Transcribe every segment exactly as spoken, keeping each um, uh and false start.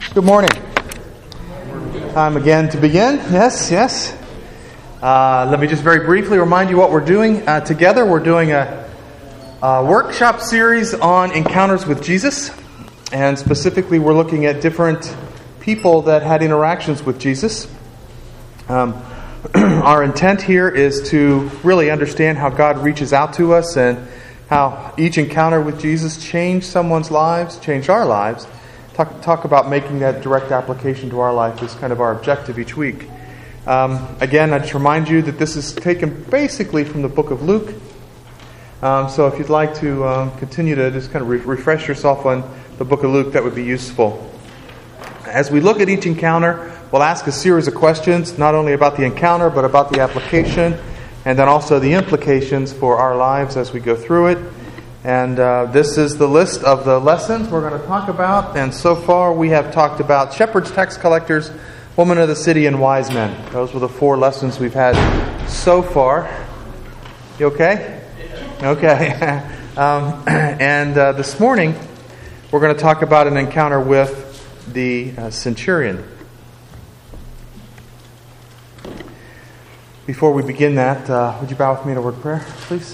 Good morning. Time again to begin. Yes, yes. Uh, let me just very briefly remind you what we're doing uh, together. We're doing a, a workshop series on encounters with Jesus. And specifically, we're looking at different people that had interactions with Jesus. Um, our intent here is to really understand how God reaches out to us and how each encounter with Jesus changed someone's lives, changed our lives. Talk, talk about making that direct application to our life is kind of our objective each week. Um, again, I just remind you that this is taken basically from the book of Luke. Um, so if you'd like to um, continue to just kind of re- refresh yourself on the book of Luke, that would be useful. As we look at each encounter, we'll ask a series of questions, not only about the encounter, but about the application, and then also the implications for our lives as we go through it. And uh, this is the list of the lessons we're going to talk about. And so far we have talked about shepherds, tax collectors, women of the city, and wise men. Those were the four lessons we've had so far. You okay? Okay. um, and uh, this morning we're going to talk about an encounter with the uh, centurion. Before we begin that, uh, would you bow with me in a word of prayer, please?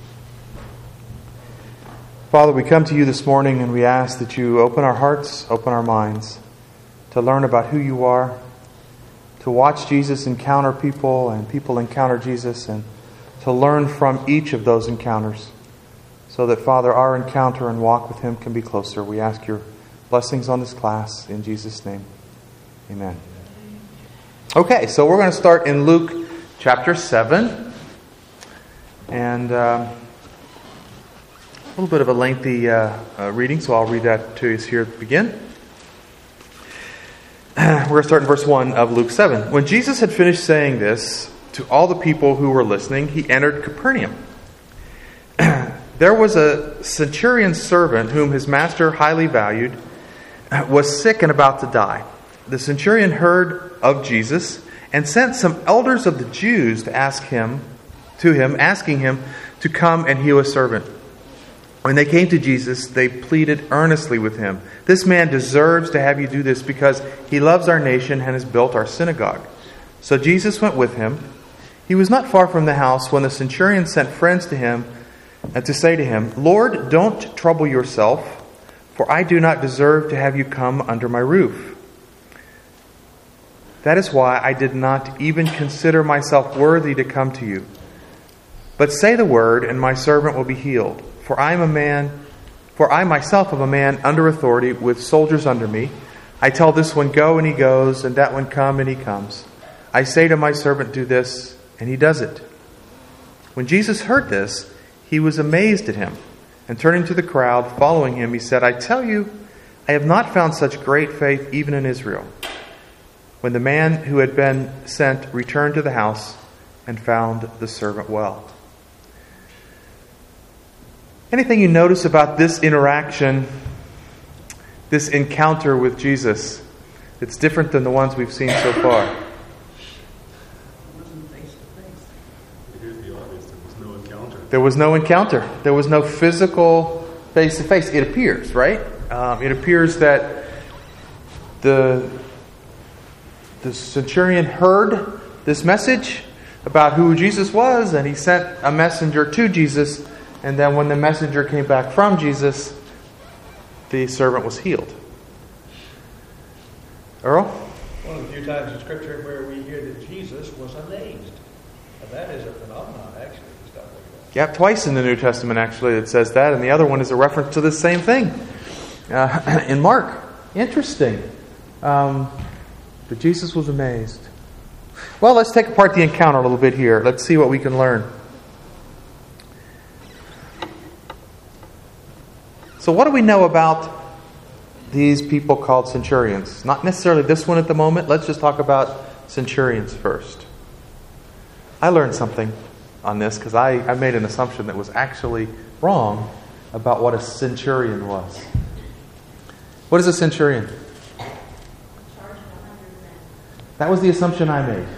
Father, we come to you this morning and we ask that you open our hearts, open our minds to learn about who you are, to watch Jesus encounter people and people encounter Jesus, and to learn from each of those encounters so that, Father, our encounter and walk with him can be closer. We ask your blessings on this class in Jesus' name. Amen. Okay, so we're going to start in Luke chapter seven. And Uh, A little bit of a lengthy uh, uh, reading, so I'll read that to you here at the begin. We're going to start in verse one of Luke seven. When Jesus had finished saying this to all the people who were listening, he entered Capernaum. There was a centurion servant whom his master highly valued, was sick and about to die. The centurion heard of Jesus and sent some elders of the Jews to ask him, to him, asking him to come and heal his servant. When they came to Jesus, they pleaded earnestly with him. This man deserves to have you do this because he loves our nation and has built our synagogue. So Jesus went with him. He was not far from the house when the centurion sent friends to him and to say to him, Lord, don't trouble yourself, for I do not deserve to have you come under my roof. That is why I did not even consider myself worthy to come to you. But say the word, and my servant will be healed. For I am a man, for I myself am a man under authority with soldiers under me. I tell this one, go, and he goes, and that one, come, and he comes. I say to my servant, do this, and he does it. When Jesus heard this, he was amazed at him. And turning to the crowd, following him, he said, I tell you, I have not found such great faith even in Israel. When the man who had been sent returned to the house and found the servant well. Anything you notice about this interaction, this encounter with Jesus, that's different than the ones we've seen so far? Here's the obvious. There was no encounter. There was no encounter. There was no physical face-to-face. It appears, right? Um, it appears that the, the centurion heard this message about who Jesus was, and he sent a messenger to Jesus. And then when the messenger came back from Jesus, the servant was healed. Earl? One of the few times in Scripture where we hear that Jesus was amazed. Now that is a phenomenon, actually. Stuff like that. Yeah, twice in the New Testament, actually, it says that. And the other one is a reference to the same thing uh, in Mark. Interesting. Um, but Jesus was amazed. Well, let's take apart the encounter a little bit here. Let's see what we can learn. So what do we know about these people called centurions? Not necessarily this one at the moment. Let's just talk about centurions first. I learned something on this because I, I made an assumption that was actually wrong about what a centurion was. What is a centurion? That was the assumption I made.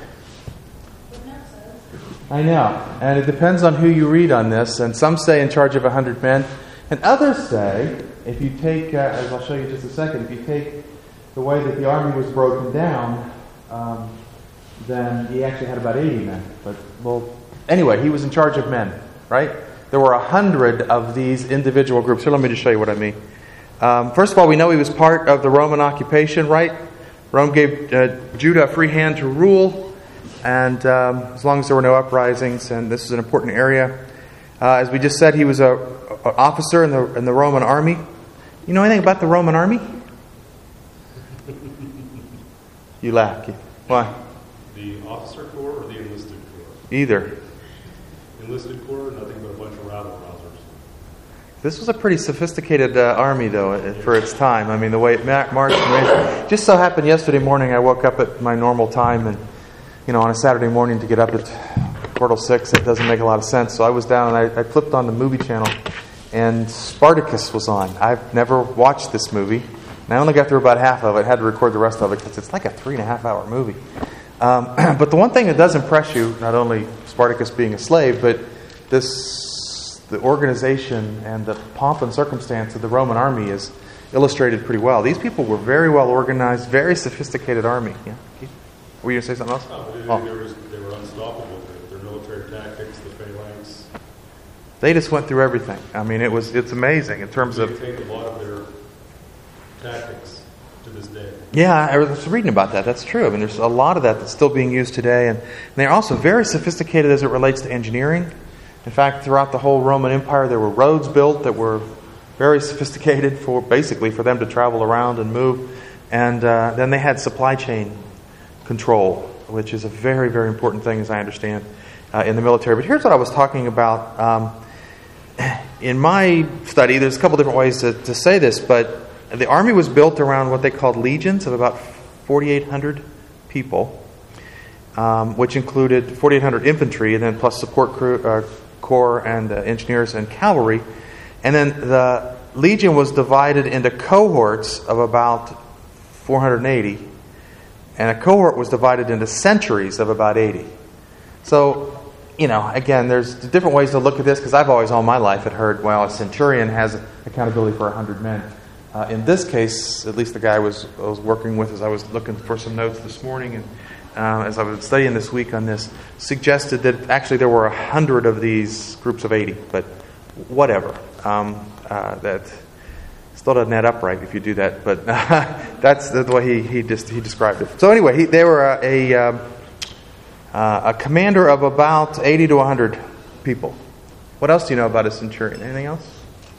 I know. And it depends on who you read on this. And some say in charge of a hundred men. And others say, if you take, uh, as I'll show you in just a second, if you take the way that the army was broken down, um, then he actually had about eighty men. But well, anyway, he was in charge of men, right? There were a hundred of these individual groups. Here, let me just show you what I mean. Um, first of all, we know he was part of the Roman occupation, right? Rome gave uh, Judah a free hand to rule, and um, as long as there were no uprisings, and this is an important area. Uh, as we just said, he was a, a officer in the in the Roman army. You know anything about the Roman army? You laugh. Why? The officer corps or the enlisted corps? Either. Enlisted corps, nothing but a bunch of rabble-rousers. This was a pretty sophisticated uh, army, though, for its time. I mean, the way it ma- marched. And just so happened yesterday morning, I woke up at my normal time, and you know, on a Saturday morning to get up at quarter till six, it doesn't make a lot of sense. So I was down and I, I flipped on the movie channel, and Spartacus was on. I've never watched this movie, and I only got through about half of it. I had to record the rest of it because it's like a three and a half hour movie. Um, but the one thing that does impress you, not only Spartacus being a slave, but this, the organization and the pomp and circumstance of the Roman army is illustrated pretty well. These people were very well organized, very sophisticated army. Yeah? Were you going to say something else? No, they, Oh. they, were, they were unstoppable. Their, their military tactics, the phalanx. They just went through everything. I mean, it was it's amazing in terms They of... take a lot of their tactics to this day. Yeah, I was reading about that. That's true. I mean, there's a lot of that that's still being used today. And, and they're also very sophisticated as it relates to engineering. In fact, throughout the whole Roman Empire, there were roads built that were very sophisticated for basically for them to travel around and move. And uh, then they had supply chain control, which is a very, very important thing, as I understand, uh, in the military. But here's what I was talking about. Um, in my study, there's a couple different ways to, to say this, but the army was built around what they called legions of about forty-eight hundred people, um, which included forty-eight hundred infantry, and then plus support crew, uh, corps and uh, engineers and cavalry. And then the legion was divided into cohorts of about four hundred eighty, and a cohort was divided into centuries of about eighty. So, you know, again, there's different ways to look at this, because I've always all my life had heard, well, a centurion has accountability for one hundred men. Uh, in this case, at least the guy I was, I was working with as I was looking for some notes this morning, and uh, as I was studying this week on this, suggested that actually there were one hundred of these groups of eighty, but whatever. Um, uh, that still doesn't add up right if you do that, but uh, that's the way he he just he described it. So anyway, he, they were a a, um, uh, a commander of about eighty to one hundred people. What else do you know about a centurion? Anything else?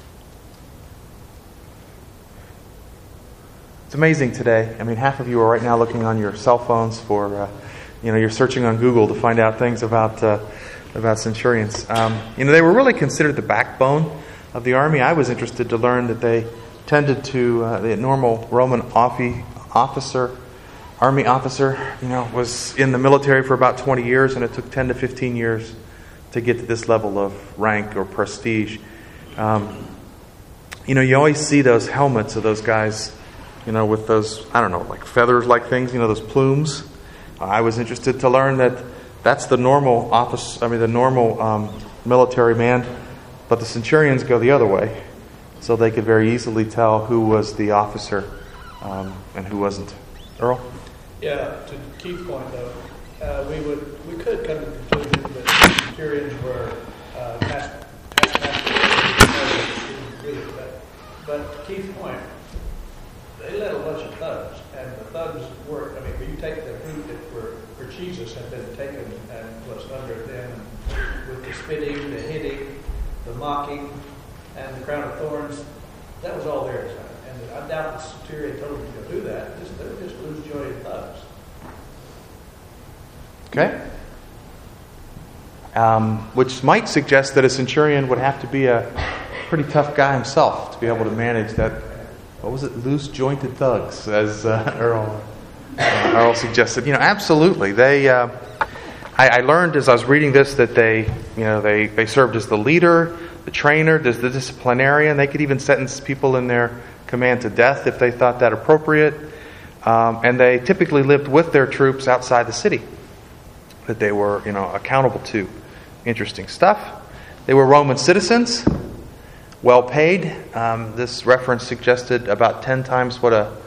It's amazing today. I mean, half of you are right now looking on your cell phones for, uh, you know, you're searching on Google to find out things about uh, about centurions. Um, you know, they were really considered the backbone of the army. I was interested to learn that they tended to, uh, the normal Roman officer, army officer, you know, was in the military for about twenty years, and it took ten to fifteen years to get to this level of rank or prestige. Um, you know, you always see those helmets of those guys, you know, with those, I don't know, like feathers-like things, you know, those plumes. Uh, I was interested to learn that that's the normal office, I mean, the normal um, military man, but the centurions go the other way, so they could very easily tell who was the officer um, and who wasn't. Earl? Yeah, to Keith's point, though, uh, we would we could come to the conclusion that centurions were uh, task, taskmasters, really, but, but Keith's point, they led a bunch of thugs, and the thugs worked. I mean, when you take the group that were for Jesus had been taken and was under them, with the spitting, the hitting, the mocking, and the crown of thorns, that was all theirs. And I doubt the centurion told them to go do that. Just, they were just loose-jointed thugs. Okay. Um, which might suggest that a centurion would have to be a pretty tough guy himself to be able to manage that. What was it? Loose-jointed thugs, as uh, Earl, uh, Earl suggested. You know, absolutely. They. Uh, I, I learned as I was reading this that they, you know, they, they served as the leader, the trainer, the, the disciplinarian. They could even sentence people in their command to death if they thought that appropriate. Um, and they typically lived with their troops outside the city that they were, you know, accountable to. Interesting stuff. They were Roman citizens. Well paid. Um, this reference suggested about ten times what a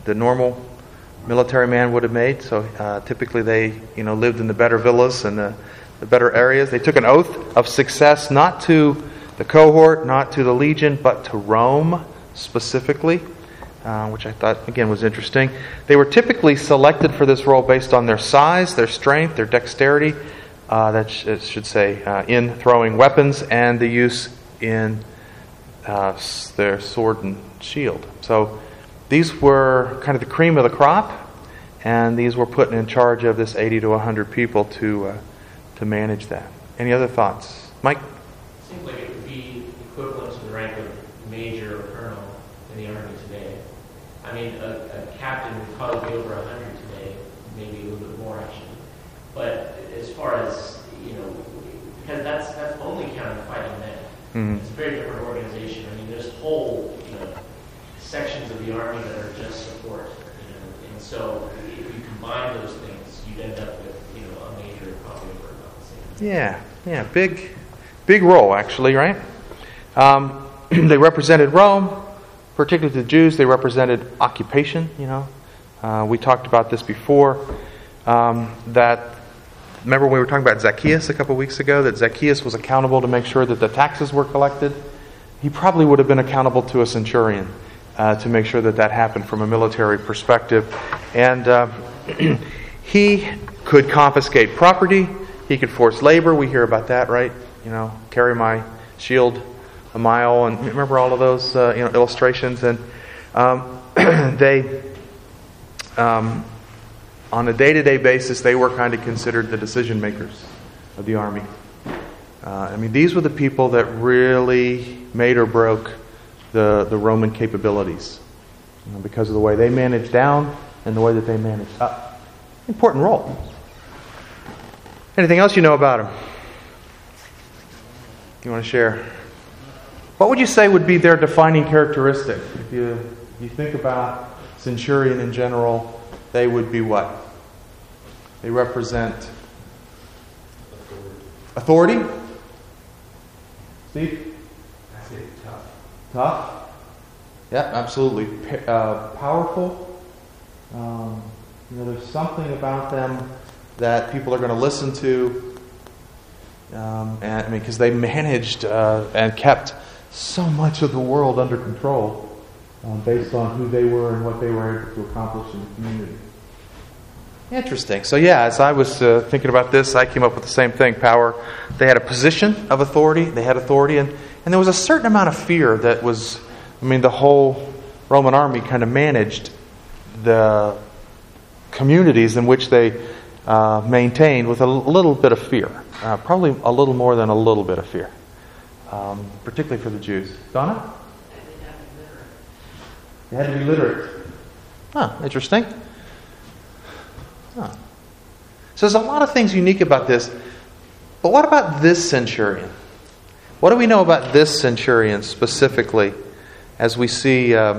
the normal military man would have made. So uh, typically they, you know, lived in the better villas and the, the better areas. They took an oath of success, not to the cohort, not to the legion, but to Rome specifically, uh, which I thought, again, was interesting. They were typically selected for this role based on their size, their strength, their dexterity, uh, that sh- it should say, uh, in throwing weapons, and the use in uh, their sword and shield. So these were kind of the cream of the crop, and these were put in charge of this eighty to one hundred people to uh, to manage that. Any other thoughts? Mike? Seems like it would be equivalent to the rank of major or colonel in the Army today. I mean, a, a captain would probably be over one hundred today, maybe a little bit more actually. But as far as, you know, because that's that's only counting fighting men. Mm-hmm. It's a very different organization. I mean, there's whole, you know, sections of the Army that are just support. You know, and so if you combine those things, you'd end up with, you know, a major probably over about the same. Yeah, yeah, big, big role actually, right? Um, they represented Rome, particularly the Jews. They represented occupation. You know, uh, we talked about this before. Um, that remember when we were talking about Zacchaeus a couple of weeks ago? That Zacchaeus was accountable to make sure that the taxes were collected. He probably would have been accountable to a centurion uh, to make sure that that happened from a military perspective, and uh, he could confiscate property. He could force labor. We hear about that, right? You know, carry my shield a mile, and remember all of those uh, you know illustrations. And um, they, um, on a day-to-day basis, they were kind of considered the decision makers of the army. Uh, I mean, these were the people that really made or broke the the Roman capabilities, you know, because of the way they managed down and the way that they managed up. Important role. Anything else you know about them? You want to share? What would you say would be their defining characteristic? If you if you think about centurion in general, they would be what? They represent authority. Steve? I say tough. Tough? Yeah, absolutely. Uh, powerful. Um, you know, there's something about them that people are going to listen to. Um, and I mean, because they managed uh, and kept so much of the world under control um, based on who they were and what they were able to accomplish in the community. Interesting. So yeah, as I was uh, thinking about this, I came up with the same thing. Power. They had a position of authority. They had authority, and, and there was a certain amount of fear that was. I mean, the whole Roman army kind of managed the communities in which they uh, maintained with a little bit of fear. Uh, probably a little more than a little bit of fear, um, particularly for the Jews. Donna? They had to be literate. Huh, interesting. Huh. So there's a lot of things unique about this. But what about this centurion? What do we know about this centurion specifically as we see uh,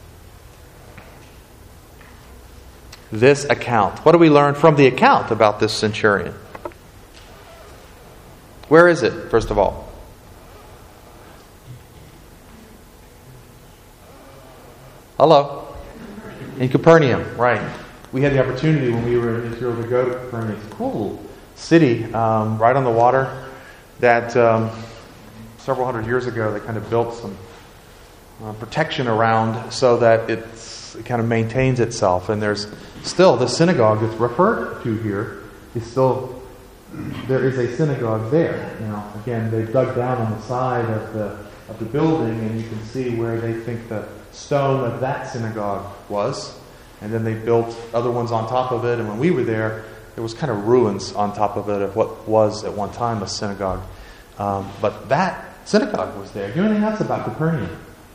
this account? What do we learn from the account about this centurion? Where is it, first of all? Hello? In Capernaum, right. We had the opportunity when we were in Israel to go to Capernaum. It's a cool city um, right on the water that um, several hundred years ago they kind of built some uh, protection around so that it's, it kind of maintains itself. And there's still the synagogue that's referred to here is still, there is a synagogue there. Now, again, they've dug down on the side of the of the building, and you can see where they think the stone of that synagogue was. And then they built other ones on top of it. And when we were there, there was kind of ruins on top of it of what was at one time a synagogue. Um, but that synagogue was there. Do you know anything else about Capernaum?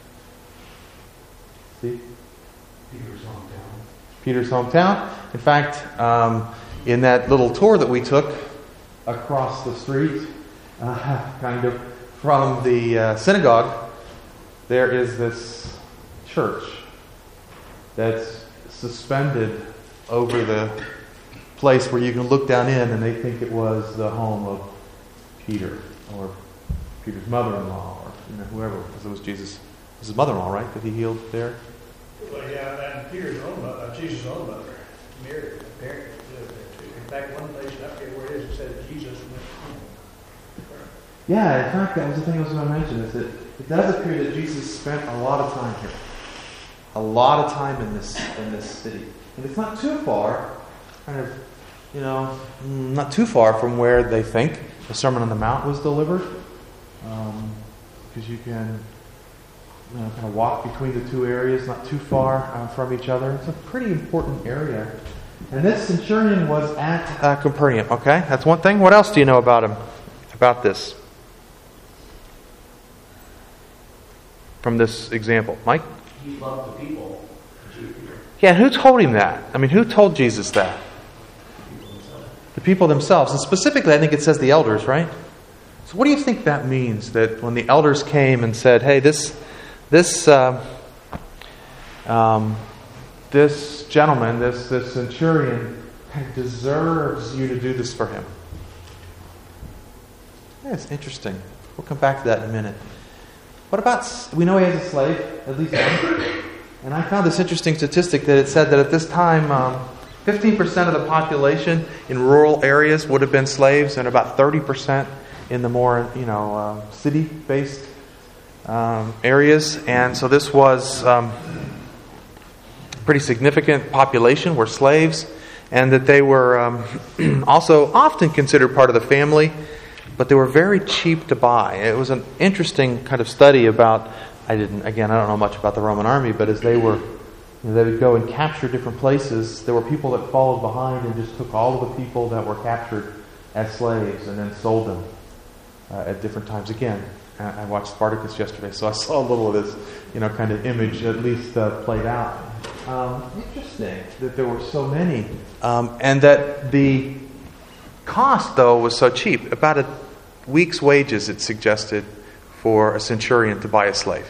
See? Peter's hometown. Peter's hometown. In fact, um, in that little tour that we took across the street, uh, kind of from the uh, synagogue, there is this church that's suspended over the place where you can look down in, and they think it was the home of Peter or Peter's mother-in-law, or you know whoever, because it was Jesus, it was his mother-in-law, right? That he healed there. Well, yeah, and Peter's own mother, uh, Jesus' own mother, Mary, apparently lived there too. In fact, one place, I forget where it is, it said Jesus went home. Yeah, in fact, that was the thing I was going to mention, is that it does appear that Jesus spent a lot of time here. A lot of time in this in this city. And it's not too far, kind of, you know, not too far from where they think the Sermon on the Mount was delivered. Um, because you can, you know, kind of walk between the two areas, not too far uh, from each other. It's a pretty important area. And this centurion was at uh, Capernaum, okay? That's one thing. What else do you know about him, about this? From this example. Mike? He loved the people. Yeah, who told him that? I mean, who told Jesus that? The people themselves. And specifically, I think it says the elders, right? So what do you think that means? That when the elders came and said, hey, this this uh, um, this gentleman, this, this centurion, deserves you to do this for him. Yeah, it's interesting. We'll come back to that in a minute. What about, we know he has a slave, at least one. And I found this interesting statistic that it said that at this time, um, fifteen percent of the population in rural areas would have been slaves, and about thirty percent in the more, you know, uh, city-based um, areas. And so this was um, a pretty significant population were slaves, and that they were um, also often considered part of the family, but they were very cheap to buy. It was an interesting kind of study about, I didn't, again, I don't know much about the Roman army, but as they were, you know, they would go and capture different places, there were people that followed behind and just took all of the people that were captured as slaves and then sold them uh, at different times. Again, I watched Spartacus yesterday, so I saw a little of this, you know, kind of image at least uh, played out. Um, interesting that there were so many, um, and that the cost, though, was so cheap. About a week's wages, it suggested, for a centurion to buy a slave.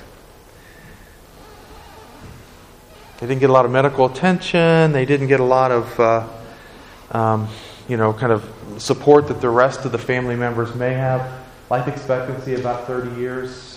They didn't get a lot of medical attention. They didn't get a lot of, uh, um, you know, kind of support that the rest of the family members may have. Life expectancy about thirty years.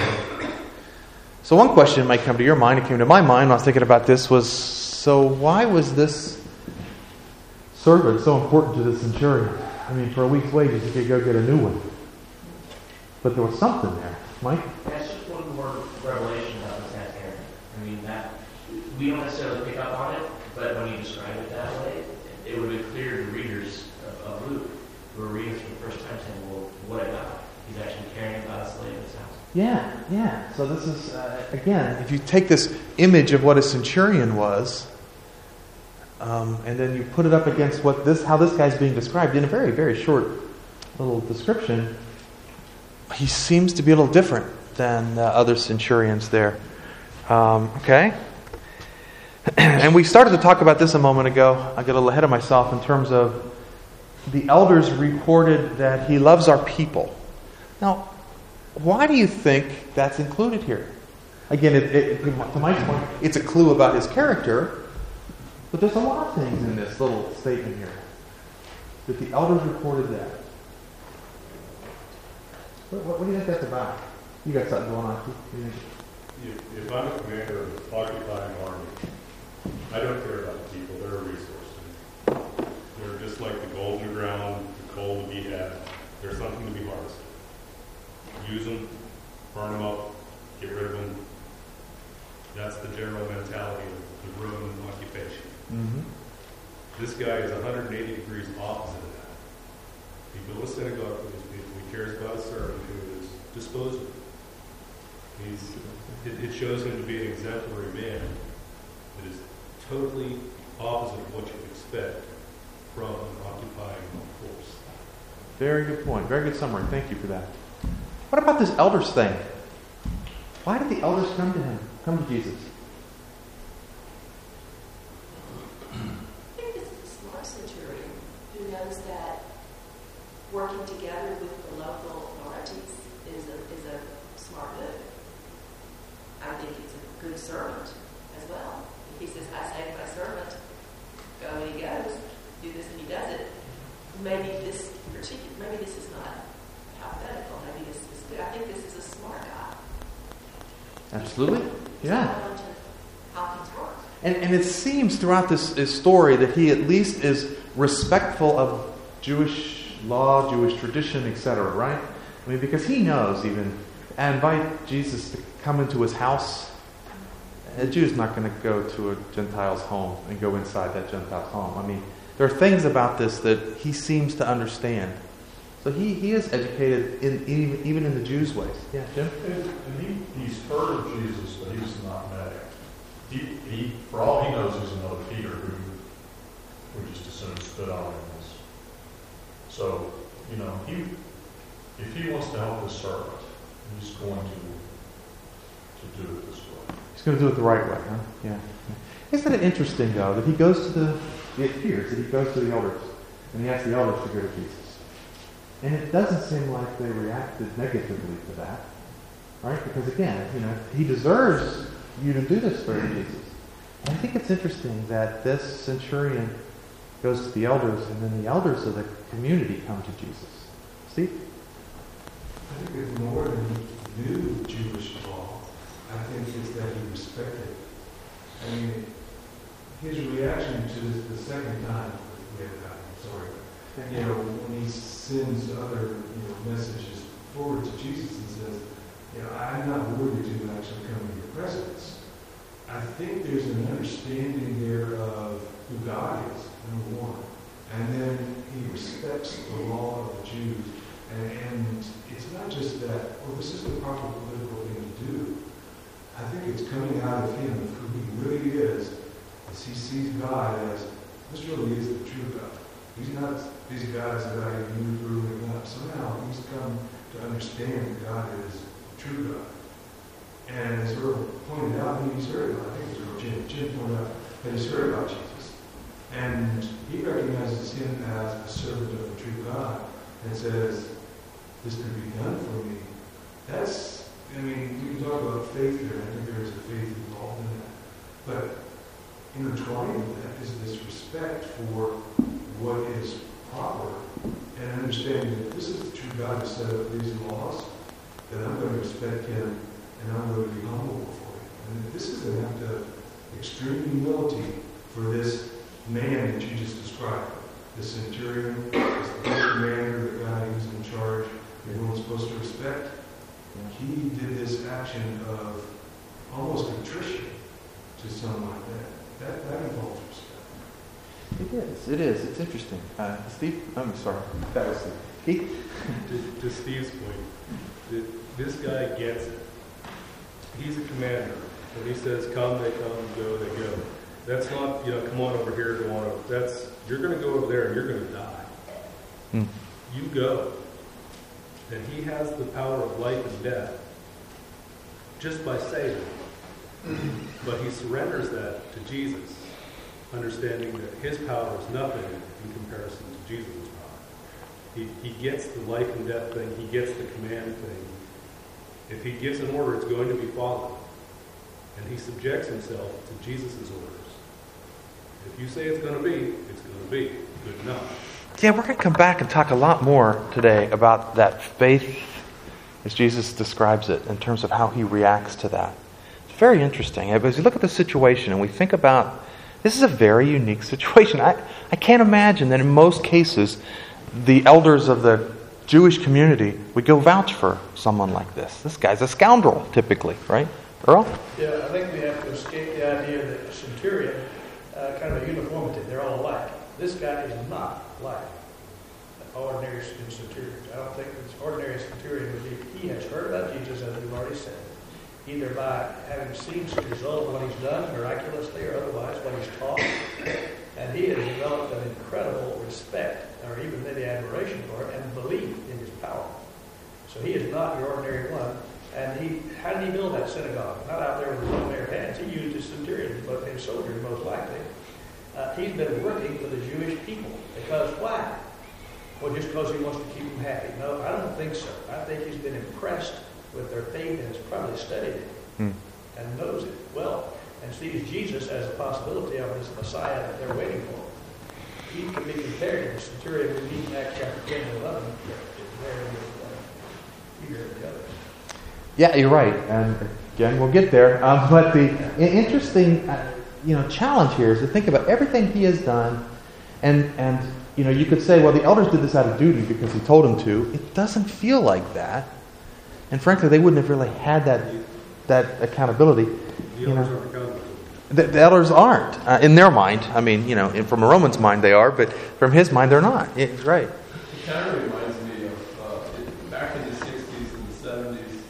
So one question might come to your mind. It came to my mind when I was thinking about this was, so why was this servant so important to the centurion? I mean, for a week's wages, he could go get a new one. But there was something there. Mike? That's just one more revelation about this guy's character. I mean, that we don't necessarily pick up on it, but when you describe it that way, it would be clear to readers of, of Luke, who are reading for the first time, saying, well, what about? He's actually caring about a slave in his house. Yeah, yeah. So this is, uh, again, if you take this image of what a centurion was, um, and then you put it up against what this, how this guy's being described in a very, very short little description, he seems to be a little different than uh, other centurions there. Um, okay? And we started to talk about this a moment ago. I got a little ahead of myself in terms of the elders reported that he loves our people. Now, why do you think that's included here? Again, it, it, to my point, it's a clue about his character, but there's a lot of things in this little statement here. That the elders reported that. What, what, what do you think that's about? You got something going on, too? If, if I'm a commander of an occupying army, I don't care about the people. They're a resource. They're just like the gold in the ground, the coal to be had. There's something to be harvested. Use them, burn them up, get rid of them. That's the general mentality of the Roman occupation. Mm-hmm. This guy is one hundred eighty degrees opposite of that. He built a synagogue for these people. He cares about a servant who is disposable. He's, it, it shows him to be an exemplary man that is totally opposite of what you expect from an occupying force. Very good point. Very good summary. Thank you for that. What about this elders thing? Why did the elders come to him? Come to Jesus? I think this is a smart centurion who knows that working together with the local authorities is a, is a smart move. I think it's a good servant as well. If he says, I saved my servant, go and he goes, do this and he does it. Maybe this particular, maybe this is not hypothetical. Maybe this is good. I think this is a smart guy. Absolutely. He's Yeah. not going to help his work. And, and it seems throughout this, this story that he at least is respectful of Jewish law, Jewish tradition, et cetera, right? I mean, because he knows even, I invite Jesus to come into his house. A Jew's not going to go to a Gentile's home and go inside that Gentile's home. I mean, there are things about this that he seems to understand. So he, he is educated in, in even in the Jews' ways. Yeah, Jim? And, and he, he's heard of Jesus, but he's not met him. He, he, for all he knows, he's another Peter who would just as soon spit on him. So, you know, he, if he wants to help his servant, he's going to to do it this way. He's going to do it the right way, huh? Yeah. Isn't it interesting, though, that he goes to the, it appears that he goes to the elders, and he asks the elders to go to Jesus. And it doesn't seem like they reacted negatively to that, right? Because again, you know, he deserves you to do this for Jesus. And I think it's interesting that this centurion goes to the elders, and then the elders of the community come to Jesus. Steve? I think it's more than he knew Jewish law. I think it's that he respected. I mean, his reaction to this the second time with, I'm sorry, you know, when he sends other, you know, messages forward to Jesus and says, you know, I'm not worthy to actually come in your presence. I think there's an understanding there of who God is, number one. And then he respects the law of the Jews. And, and it's not just that, well, this is the proper political thing to do. I think it's coming out of him, of who he really is, as he sees God as, this really is the true God. He's not these guys that I knew growing up. Somehow he's come to understand that God is the true God. And as Earl pointed out, he's heard about, I think it was Jim, Jim pointed out that he's heard about Jesus. And he recognizes him as a servant of the true God and says, this could be done for me. That's, I mean, we can talk about faith there. I think there is a faith involved in that. But intertwined with that is this respect for what is proper and understanding that this is the true God who set up these laws, that I'm going to respect him and I'm going to be humble before him. And this is an act of extreme humility for this man that you just described. The centurion, this commander, the guy who's in charge, everyone's supposed to respect. He did this action of almost contrition to someone like that. That, that involves respect. It is. It is. It's interesting. Uh, Steve? I'm sorry. That was Steve. Keith? To, to Steve's point, the, this guy gets it. He's a commander. When he says, come, they come, go, they go. That's not, you know, come on over here, go on over. That's, you're going to go over there and you're going to die. Hmm. You go. And he has the power of life and death just by saying it. But he surrenders that to Jesus, understanding that his power is nothing in comparison to Jesus' power. He, he gets the life and death thing. He gets the command thing. If he gives an order, it's going to be followed. And he subjects himself to Jesus' orders. If you say it's going to be, it's going to be. Good enough. Yeah, we're going to come back and talk a lot more today about that faith as Jesus describes it in terms of how he reacts to that. It's very interesting. As we look at the situation and we think about, this is a very unique situation. I, I can't imagine that in most cases the elders of the Jewish community would go vouch for someone like this. This guy's a scoundrel, typically, right? Earl? Yeah, I think we have to escape the idea that the centurion, uh, kind of a uniformity, they're all alike. This guy is not like ordinary centurions. I don't think this ordinary centurion would be. He has heard about Jesus, as we've already said, either by having seen some result of what he's done miraculously or otherwise, what he's taught, and he has developed an incredible respect, or even maybe admiration for it, and belief in his power. So he is not your ordinary one. And he, how did he build that synagogue? Not out there with his own bare hands. He used his centurions, but his soldiers most likely. Uh, he's been working for the Jewish people. Because why? Well, just because he wants to keep them happy. No, I don't think so. I think he's been impressed with their faith and has probably studied it hmm. and knows it well and sees Jesus as a possibility of this Messiah that they're waiting for. He can be compared to the centurion we meet in Acts chapter ten and eleven. Is there with uh, Peter and the others. Yeah, you're right. And again, we'll get there. Um, but the interesting, uh, you know, challenge here is to think about everything he has done, and and you know, you could say, well, the elders did this out of duty because he told them to. It doesn't feel like that, and frankly, they wouldn't have really had that that accountability. The You elders know, aren't accountable. the, the elders aren't uh, in their mind. I mean, you know, in- from a Roman's mind they are, but from his mind they're not. Yeah, he's right. It kind of reminds me of, uh, it- back in the sixties and the seventies,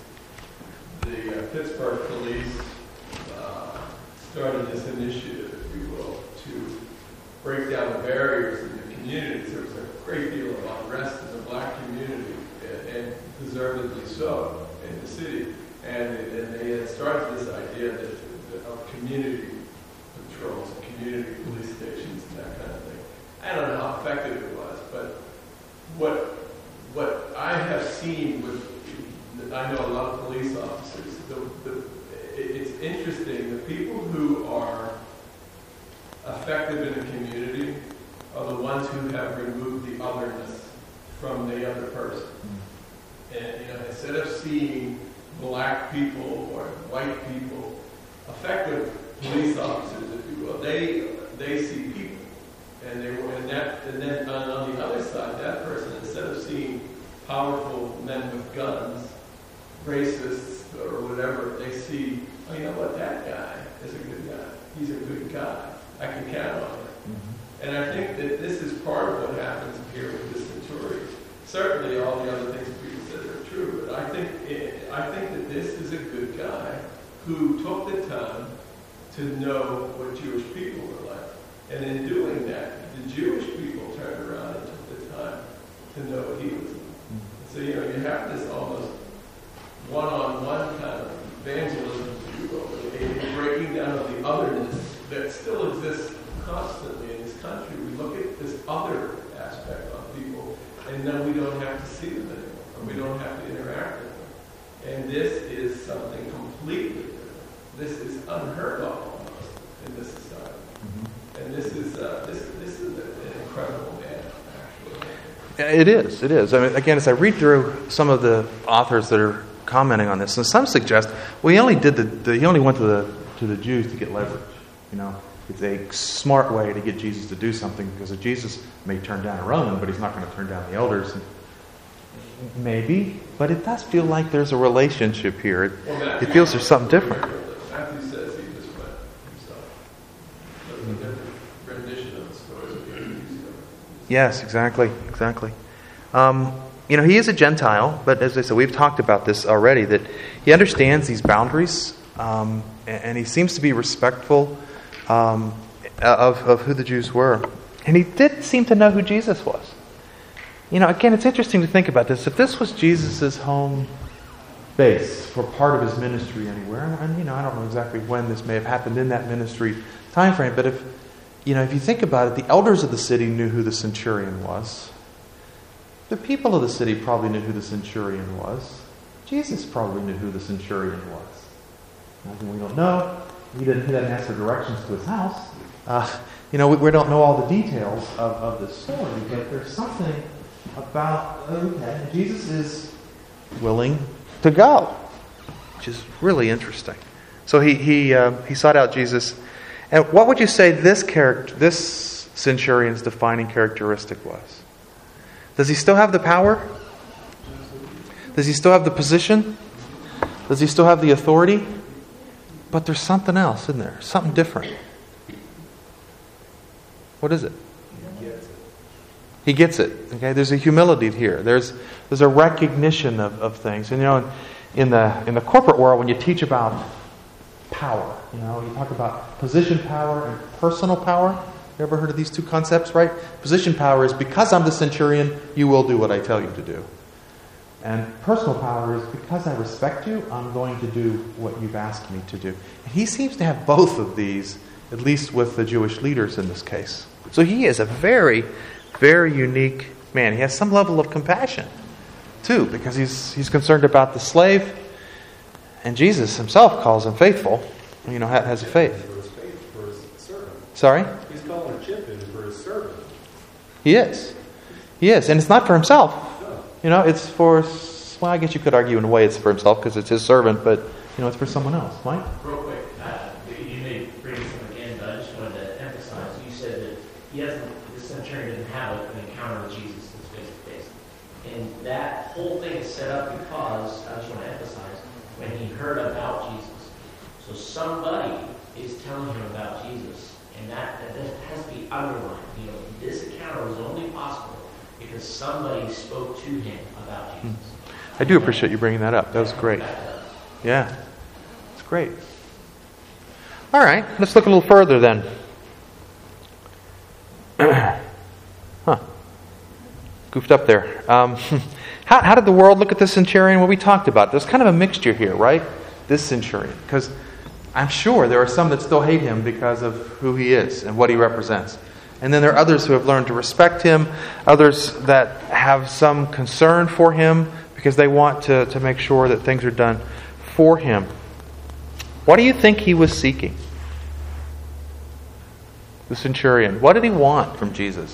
the uh, Pittsburgh police uh, started this initiative, if you will, to break down the barriers in the communities. There was a great deal of unrest in the black community, and, and deservedly so, in the city. And, and they had started this idea that, that of community patrols, community police stations, and that kind of thing. I don't know how effective it was, but what what I have seen with, I know a lot of police officers, the, the, it's interesting, the people who are effective in the community are the ones who have removed the otherness from the other person. And you know, instead of seeing black people or white people, effective police officers, if you will, they they see people. And they were, and that, and then on, on the other side, that person, instead of seeing powerful men with guns, racists or whatever, they see, oh, you know what, that guy is a good guy. He's a good guy. I can count on him. Mm-hmm. And I think that this is part of what happens here with this centurion. Certainly, all the other things people said are true, but I think it, I think that this is a good guy who took the time to know what Jewish people were like. And in doing that, the Jewish people turned around and took the time to know what he was like. So, you know, you have this almost one-on-one kind of evangelism, if you will, a breaking down of the otherness that still exists constantly in this country. We look at this other aspect of people, and then we don't have to see them anymore, or we don't have to interact with them. And this is something completely different. This is unheard of almost in this society. Mm-hmm. And this is uh, this this is an incredible man, actually. It is. It is. I mean, again, as I read through some of the authors that are commenting on this, and some suggest, well, he only did the, the he only went to the to the Jews to get leverage. You know, it's a smart way to get Jesus to do something, because if Jesus may turn down a Roman, but he's not going to turn down the elders. Maybe, but it does feel like there's a relationship here. It, well, it feels there's something different. Matthew says he just went himself. That's a different rendition of the story of the Yes, exactly, exactly. Um, you know, he is a Gentile, but as I said, we've talked about this already, that he understands these boundaries, um, and, and he seems to be respectful um, of, of who the Jews were. And he did seem to know who Jesus was. You know, again, it's interesting to think about this. If this was Jesus' home base for part of his ministry anywhere, and, and you know, I don't know exactly when this may have happened in that ministry time frame, but if You know, if you think about it, the elders of the city knew who the centurion was. The people of the city probably knew who the centurion was. Jesus probably knew who the centurion was. Now, we don't know. He didn't, he didn't ask for directions to his house. Uh, you know, we, we don't know all the details of, of this story, but there's something about, okay, Jesus is willing to go, which is really interesting. So he he uh, he sought out Jesus. And what would you say this character, this centurion's defining characteristic was? Does he still have the power? Does he still have the position? Does he still have the authority? But there's something else, isn't there? Something different. What is it? He gets it. He gets it. Okay, there's a humility here. There's there's a recognition of, of things. And you know, in, in the in the corporate world, when you teach about power, you know, you talk about position power and personal power. You ever heard of these two concepts, right? Position power is because I'm the centurion, you will do what I tell you to do. And personal power is because I respect you, I'm going to do what you've asked me to do. And he seems to have both of these, at least with the Jewish leaders in this case. So he is a very, very unique man. He has some level of compassion, too, because he's he's concerned about the slave. And Jesus himself calls him faithful. You know, has a faith. For his faith, for his servant. Sorry? He's calling a chip in for his servant. He is. He is. And it's not for himself. You know, it's for, well, I guess you could argue in a way it's for himself because it's his servant, but, you know, it's for someone else. Mike? Real quick, uh, you may bring this up again, but he doesn't, the centurion doesn't have an encounter with Jesus face to face. And that whole thing is set up because, I just want to emphasize, when he heard about Jesus. So somebody is telling him about Jesus. And that, that has to be underlined. You know, this encounter was only possible because somebody spoke to him about Jesus. I do appreciate you bringing that up. That was great. Yeah, it's great. All right, let's look a little further then. Huh. Goofed up there. Um, how, how did the world look at this centurion? Well, we talked about it. There's kind of a mixture here, right? This centurion. Because I'm sure there are some that still hate him because of who he is and what he represents. And then there are others who have learned to respect him, others that have some concern for him because they want to, to make sure that things are done for him. What do you think he was seeking? The centurion. What did he want from Jesus?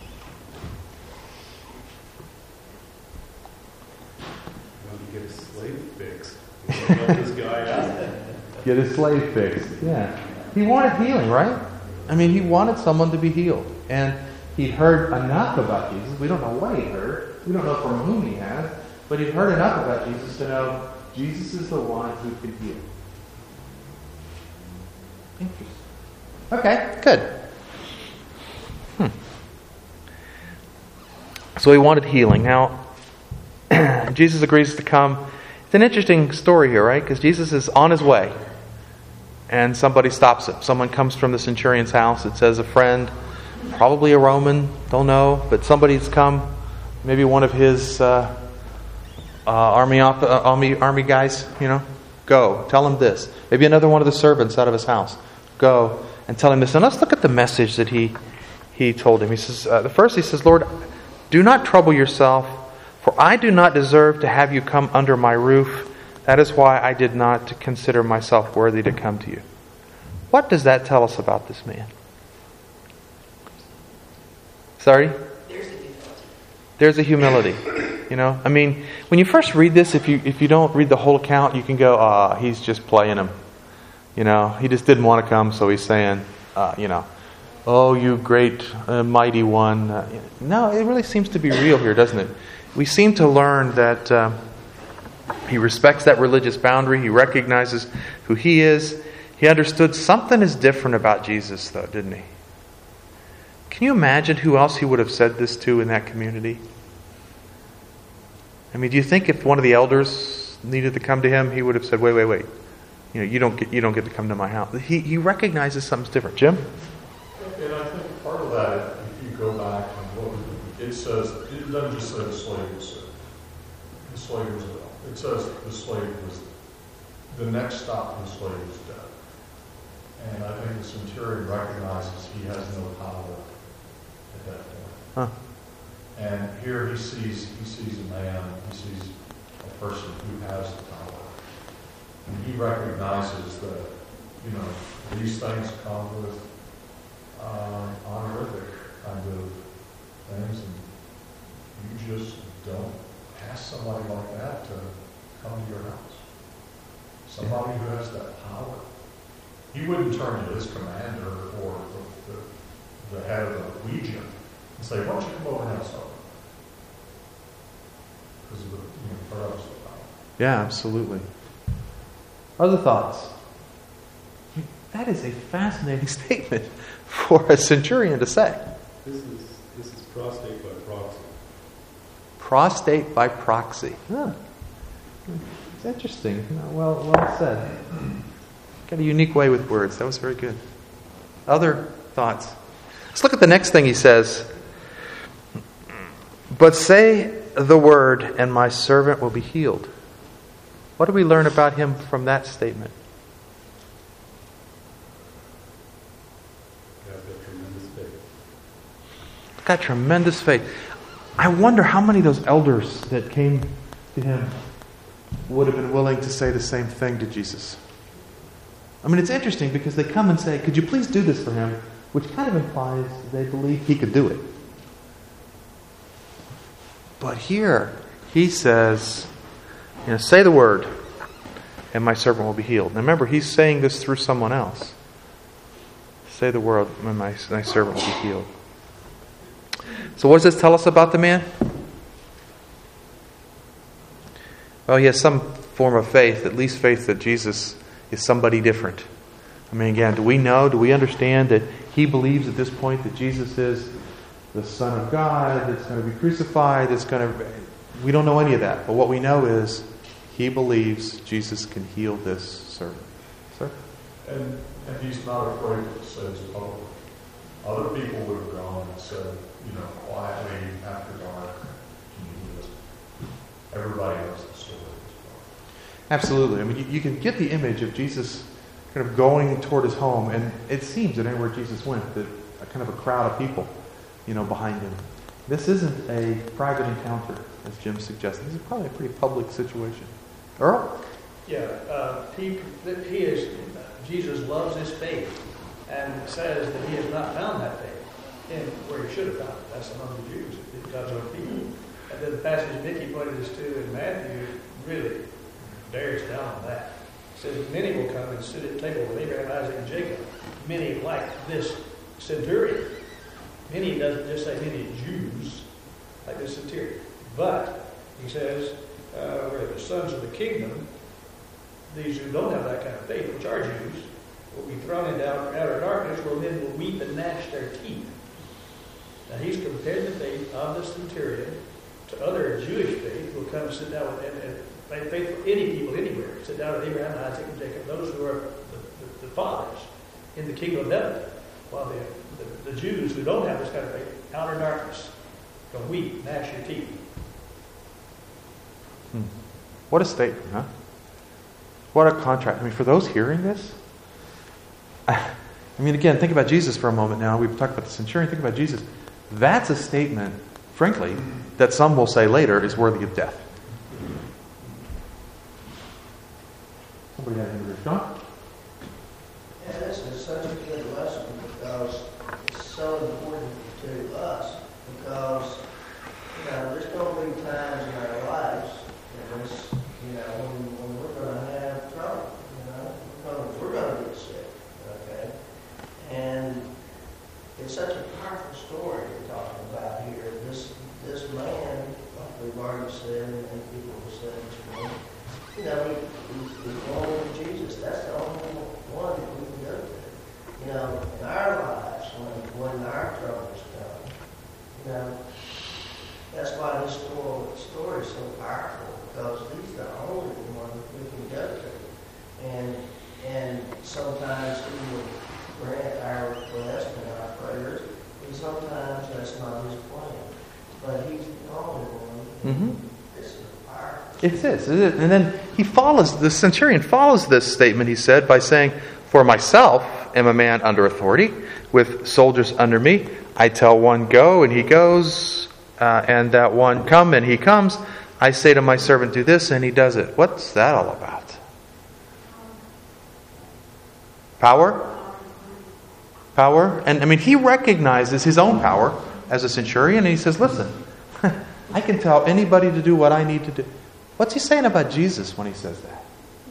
Wanted to get his slave fixed. What this guy asked. Get his slave fixed. Yeah. He wanted healing, right? I mean, he wanted someone to be healed. And he'd heard enough about Jesus. We don't know what he heard. We don't know from whom he has. But he'd heard enough about Jesus to know Jesus is the one who can heal. Interesting. Okay, good. Hmm. So he wanted healing. Now, Jesus agrees to come. It's an interesting story here, right? Because Jesus is on his way. And somebody stops him. Someone comes from the centurion's house. It says a friend, probably a Roman, don't know. But somebody's come, maybe one of his uh, uh, army, op- uh, army army guys, you know. Go, tell him this. Maybe another one of the servants out of his house. Go and tell him this. And let's look at the message that he he told him. He says, uh, the first he says, Lord, do not trouble yourself, for I do not deserve to have you come under my roof. That is why I did not consider myself worthy to come to you. What does that tell us about this man? Sorry? There's a humility. There's a humility. You know, I mean, when you first read this, if you if you don't read the whole account, you can go, ah, oh, he's just playing him. You know, he just didn't want to come, so he's saying, uh, you know, oh, you great, uh, mighty one. Uh, no, it really seems to be real here, doesn't it? We seem to learn that uh, he respects that religious boundary. He recognizes who he is. He understood something is different about Jesus, though, didn't he? Can you imagine who else he would have said this to in that community? I mean, do you think if one of the elders needed to come to him, he would have said, wait, wait, wait. You know, you don't get you don't get to come to my house. He he recognizes something's different. Jim? And I think part of that, if you go back and look, it says, it doesn't just say the slave was sick. The slave was ill. It says the slave was, the next stop the slave was dead. And I think the centurion recognizes he has no power at that point. Huh. And here he sees he sees a man, he sees a person who has the power. And he recognizes that, you know, these things come with uh, honorific kind of things, and you just don't ask somebody like that to come to your house. Somebody who has that power. He wouldn't turn to his commander or the, the, the head of the legion and say, why don't you come over and have supper? Because of the, you know, purpose of power. Yeah, absolutely. Other thoughts? That is a fascinating statement for a centurion to say. This is this is prostate by proxy. Prostate by proxy. Huh. It's interesting. Well, well said. Got a unique way with words. That was very good. Other thoughts? Let's look at the next thing he says. But say the word, and my servant will be healed. What do we learn about him from that statement? Got that tremendous faith. Got tremendous faith. I wonder how many of those elders that came to him would have been willing to say the same thing to Jesus. I mean, it's interesting because they come and say, could you please do this for him? Which kind of implies they believe he could do it. But here, he says, you know, say the word, and my servant will be healed. Now remember, he's saying this through someone else. Say the word, and my, my servant will be healed. So what does this tell us about the man? Well, he has some form of faith, at least faith that Jesus is somebody different. I mean, again, do we know, do we understand that he believes at this point that Jesus is the Son of God, that's going to be crucified, that's going to... We don't know any of that. But what we know is he believes Jesus can heal this servant. Sir? And, and he's not afraid to say it's public. Other people would have gone and said, you know, quietly, after dark, can you do this? Everybody knows the story. Absolutely. I mean, you, you can get the image of Jesus kind of going toward his home, and it seems that anywhere Jesus went, that a kind of a crowd of people, you know, behind him. This isn't a private encounter, as Jim suggested. This is probably a pretty public situation. Earl? Yeah, uh, he, he is, Jesus loves his faith and says that he has not found that faith in where he should have found it. That's among the Jews, God's own people. And then the passage Vicki pointed us to in Matthew really bears down on that. It says, many will come and sit at table with Abraham, Isaac, and Jacob. Many like this centurion. Many doesn't just say many Jews like this centurion. But, he says, uh, we're the sons of the kingdom. These who don't have that kind of faith, which are Jews, will be thrown into outer darkness where men will weep and gnash their teeth. Now he's compared the faith of the centurion to other Jewish faith who will come and sit down with and, and faith for any people anywhere. Sit down with Abraham, Isaac, and Jacob, those who are the, the, the fathers in the kingdom of heaven. While the, the, the Jews who don't have this kind of faith, outer darkness, will weep, gnash your teeth. Hmm. What a statement, huh? What a contrast. I mean, for those hearing this, I mean, again, think about Jesus for a moment now. We've talked about the centurion. Think about Jesus. That's a statement, frankly, that some will say later is worthy of death. Somebody had anything to John? Yeah, this is such a good lesson because it's so important to us. Because, you know, there's going to be times in our lives, you know, this, you know when, when we're going to have trouble, you know, we're going, we're going to get sick, okay? And it's such a powerful story we're talking about here. This this man, like we've already said, and people have said this morning, you know, he, he's, he's going with Jesus. That's the only one that we can go to. You know, in our lives, when, when our troubles come, you know, that's why this story, story is so powerful, because he's the only one we can go to. And and sometimes he will grant our requests and our prayers, and sometimes that's not his plan. But he's the only one. Mm-hmm. This is powerful. It is. It is. And then he follows, the centurion follows this statement, he said, by saying, for myself am a man under authority, with soldiers under me. I tell one, go, and he goes, uh, and that one, come, and he comes. I say to my servant, do this, and he does it. What's that all about? Power? Power? And I mean, he recognizes his own power as a centurion, and he says, listen, I can tell anybody to do what I need to do. What's he saying about Jesus when he says that?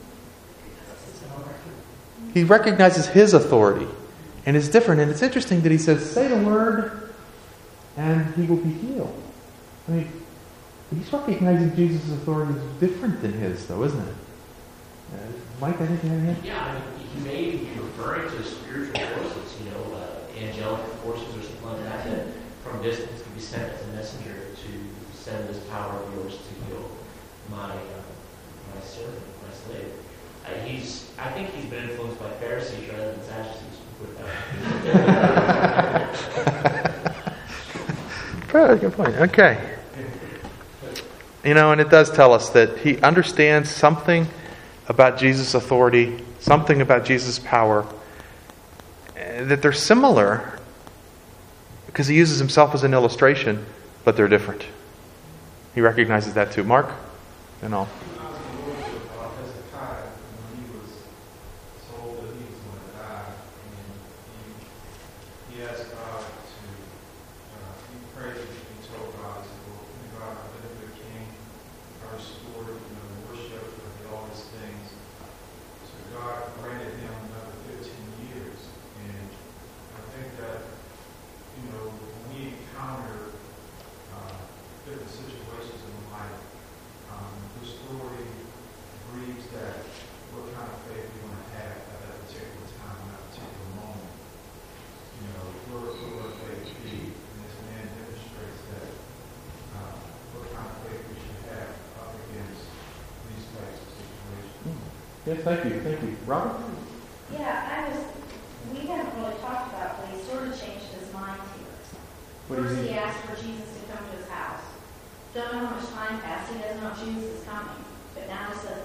He recognizes his authority, and it's different. And it's interesting that he says, say the word, and he will be healed. I mean, he's recognizing Jesus' authority is different than his, though, isn't it? Uh, Mike, I think you have anything? Yeah, I mean, he may be referring to spiritual forces, you know, uh, angelic forces or something like that, that from distance can be sent as a messenger to send this power of yours to heal my uh, my servant, my slave. Uh, he's, I think he's been influenced by Pharisees rather than Sadducees. With that. Very good point. Okay. You know, and it does tell us that he understands something about Jesus' authority, something about Jesus' power, that they're similar because he uses himself as an illustration, but they're different. He recognizes that too. Mark? And all. Yes, thank you. Thank you. Robert? Yeah, I was, we haven't really talked about it, but he sort of changed his mind here. What do you First, mean? he asked for Jesus to come to his house. Don't know how much time passed. He doesn't know if Jesus is coming. But now he says,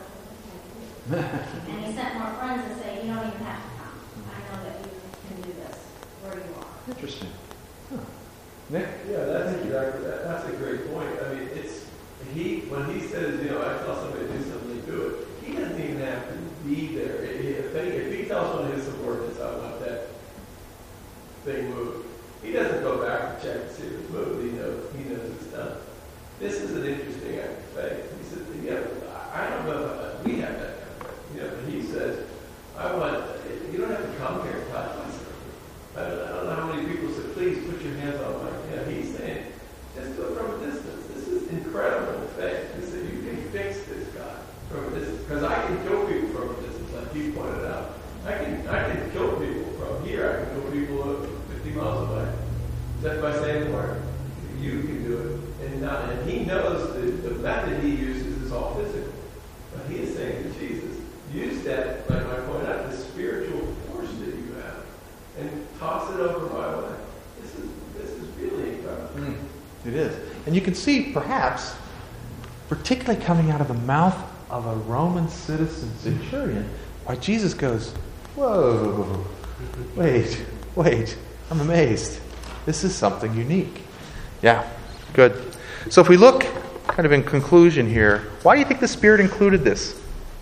and he sent more friends and say, you don't even have to come. I know that you can do this where you are. Interesting. Huh. Nick? Yeah, that's exactly, that, that's a great point. I mean, it's, he, when he says, you know, I tell somebody to do something, do it, he doesn't even have to be there. If he, if he tells one of his subordinates, I want that thing moved, he doesn't go back and check to see if it's moved. He knows, he knows it's done. This is an interesting act of faith. He said, yeah, I don't know if we have that kind of faith. You know, but he says, I want, you don't have to come here and touch myself. I don't, I don't know how many people said, please put your hands on my, you know, he's saying, just do it from a distance. This is incredible faith. He said, you can fix this guy from a distance. Because I can kill people from a distance, like he pointed out. I can I can kill people from here. I can kill people fifty miles away. Just by saying the word. You can do it. And, not, and he knows that the method he uses is all physical. But he is saying to Jesus, use that, like I point out, the spiritual force that you have, and toss it over my way. This is this is really incredible. Mm, it is. And you can see, perhaps, particularly coming out of the mouth of a Roman citizen centurion, why Jesus goes, whoa, wait, wait, I'm amazed. This is something unique. Yeah, good. So if we look kind of in conclusion here, why do you think the Spirit included this?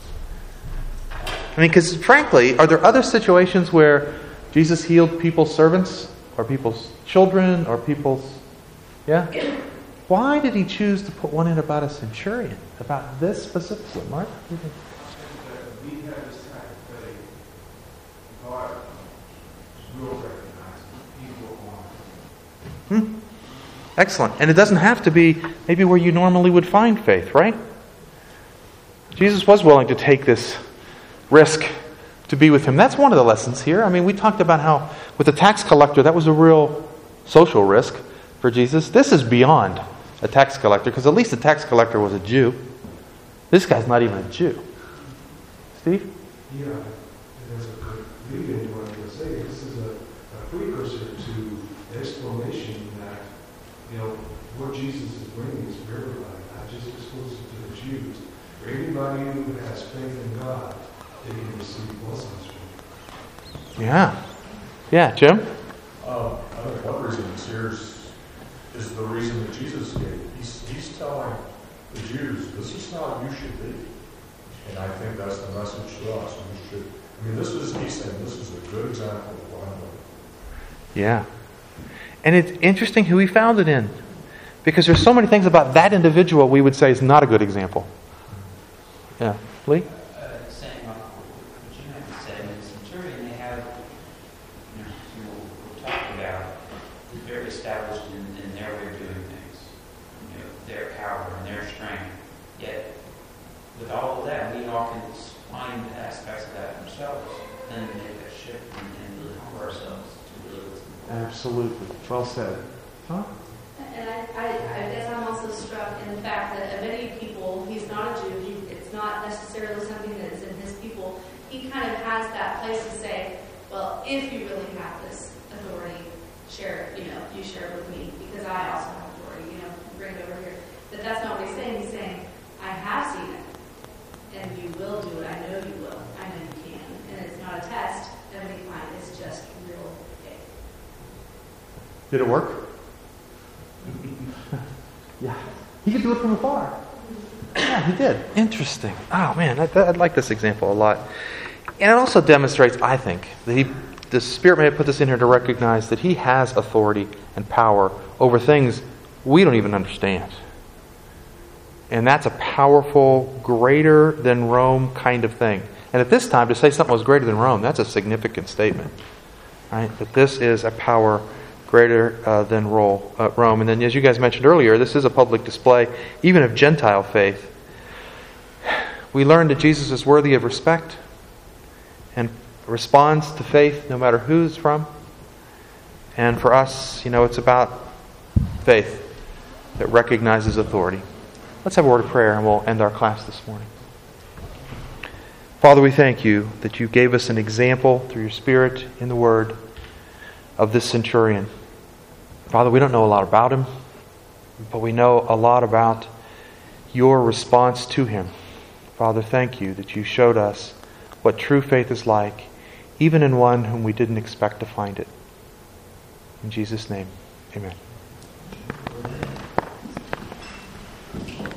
I mean, because frankly, are there other situations where Jesus healed people's servants, or people's children, or people's... Yeah? Why did he choose to put one in about a centurion? About this specifically? Mark? What do you think? We have this type of faith. God will recognize people on. Hmm. Excellent. And it doesn't have to be maybe where you normally would find faith, right? Jesus was willing to take this risk to be with him. That's one of the lessons here. I mean, we talked about how with the tax collector, that was a real social risk for Jesus. This is beyond a tax collector, because at least the tax collector was a Jew. This guy's not even a Jew. Steve? Yeah, and that's a good lead into what I'm going to say. This is a, a precursor to the explanation that, you know, what Jesus is bringing is for everybody, not just exclusive to the Jews. For anybody who has faith in God, they can receive blessings from Him. Yeah. Yeah, Jim? Um, I think one reason it's here is, is the reason that Jesus gave. He's, he's telling the Jews, this is how you should be. And I think that's the message to us. We should, I mean, this is, he's saying this is a good example of what I'm doing. Yeah. And it's interesting who he found it in. Because there's so many things about that individual we would say is not a good example. Yeah. Lee? Uh, saying what you have said, in the centurion, they have, you know, we're talking about, is very established in, in their way of doing things. You know, their power and their strength. Yet, with all of that, we all can find aspects of that themselves and make a shift and, and really humble ourselves to really listen. Absolutely. Well said. Huh? And I, I, I guess I'm also struck in the fact that of many people, he's not a Jew. He, it's not necessarily something that is in his people. He kind of has that place to say, well, if you really have this authority, share it, you know, you share it with me, because I also have authority, you know, bring it over here. But that's not what he's saying. He's saying, I have seen it, and you will do it. I know you will. I know you can. And it's not a test of any kind. It's just real faith. Did it work? Yeah. He could do it from afar. Yeah, he did. Interesting. Oh, man, I, I like this example a lot. And it also demonstrates, I think, that he, the Spirit may have put this in here to recognize that he has authority and power over things we don't even understand. And that's a powerful, greater than Rome kind of thing. And at this time, to say something was greater than Rome, that's a significant statement. Right? That this is a power greater uh, than Rome. Uh, Rome. And then, as you guys mentioned earlier, this is a public display, even of Gentile faith. We learn that Jesus is worthy of respect and responds to faith no matter who it's from. And for us, you know, it's about faith that recognizes authority. Let's have a word of prayer and we'll end our class this morning. Father, we thank you that you gave us an example through your Spirit in the Word of this centurion. Father, we don't know a lot about him, but we know a lot about your response to him. Father, thank you that you showed us what true faith is like, even in one whom we didn't expect to find it. In Jesus' name, amen.